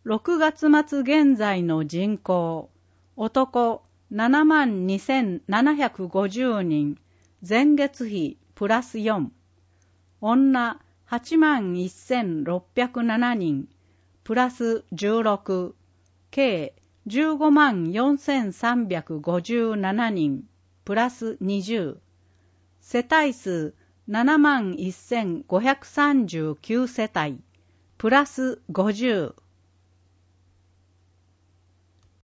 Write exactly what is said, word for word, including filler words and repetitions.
ろくがつ末現在の人口、男ななまんにせんななひゃくごじゅうにん、前月比プラスよん。女はちまんせんろっぴゃくななにん、プラスじゅうろく。計じゅうごまんよんせんさんびゃくごじゅうななにん、プラスにじゅう。世帯数ななまんせんごひゃくさんじゅうきゅう世帯、プラスごじゅう。